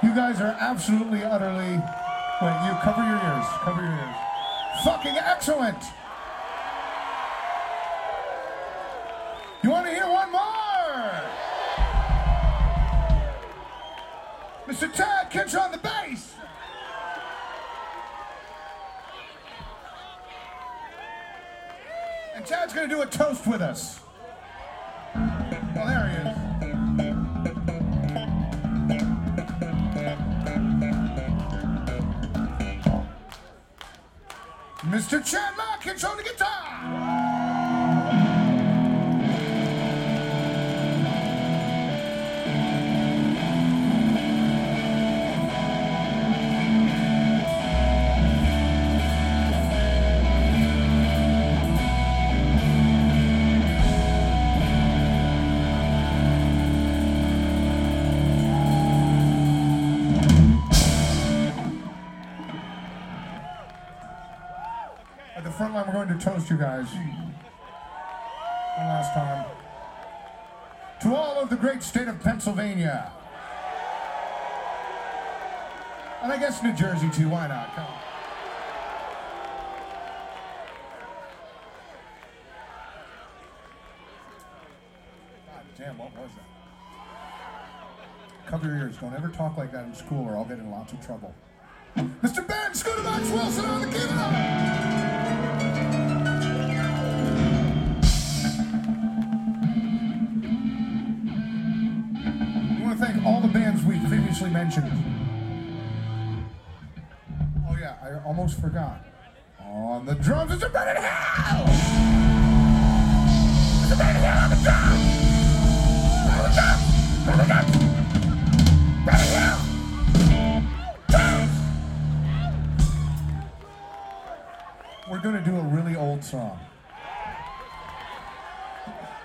You guys are absolutely, utterly... Wait, you cover your ears. Cover your ears. Fucking excellent! You want to hear one more? Mr. Tad Kinch on the bass! And Tad's going to do a toast with us. Oh, there he is. Mr. Chad Larkins on the guitar! At the front line, we're going to toast you guys. One last time. To all of the great state of Pennsylvania. And I guess New Jersey too, why not? Come on. God damn, what was that? Cover your ears, don't ever talk like that in school or I'll get in lots of trouble. Mr. Ben Scooter Max Wilson on the keyboard! Thank all the bands we previously mentioned. Oh yeah, I almost forgot. On the drums, it's a Brennan Hill! It's a Brennan Hill on the drums! On the drums! On the drums! Brennan Hill! Drums! We're gonna do a really old song.